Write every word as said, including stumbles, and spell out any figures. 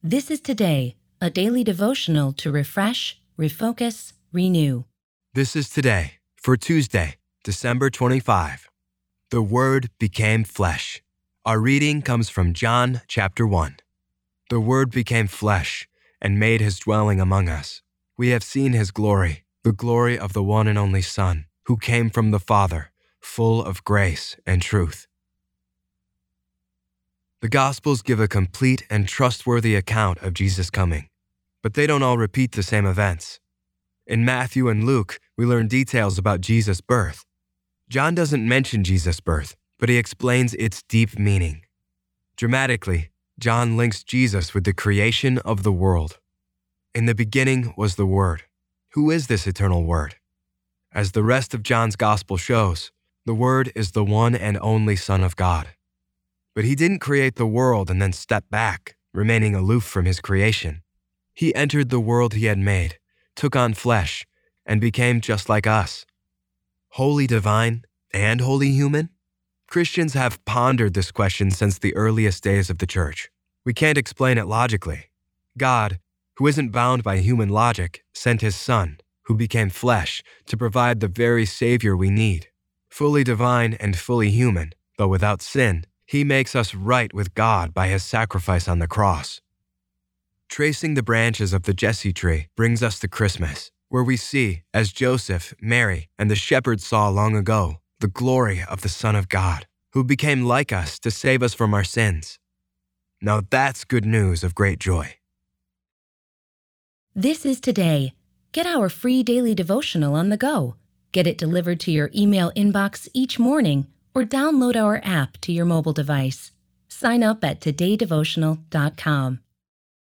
This is Today, a daily devotional to refresh, refocus, renew. This is Today for Tuesday, December twenty-fifth. The Word became flesh. Our reading comes from John chapter one. The Word became flesh and made his dwelling among us. We have seen his glory, the glory of the one and only Son, who came from the Father, full of grace and truth. The Gospels give a complete and trustworthy account of Jesus' coming, but they don't all repeat the same events. In Matthew and Luke, we learn details about Jesus' birth. John doesn't mention Jesus' birth, but he explains its deep meaning. Dramatically, John links Jesus with the creation of the world. In the beginning was the Word. Who is this eternal Word? As the rest of John's Gospel shows, the Word is the one and only Son of God. But he didn't create the world and then step back, remaining aloof from his creation. He entered the world he had made, took on flesh, and became just like us. Wholly divine and wholly human? Christians have pondered this question since the earliest days of the church. We can't explain it logically. God, who isn't bound by human logic, sent his Son, who became flesh, to provide the very Savior we need. Fully divine and fully human, though without sin, he makes us right with God by his sacrifice on the cross. Tracing the branches of the Jesse tree brings us to Christmas, where we see, as Joseph, Mary, and the shepherds saw long ago, the glory of the Son of God, who became like us to save us from our sins. Now that's good news of great joy. This is Today. Get our free daily devotional on the go. Get it delivered to your email inbox each morning or download our app to your mobile device. Sign up at today devotional dot com.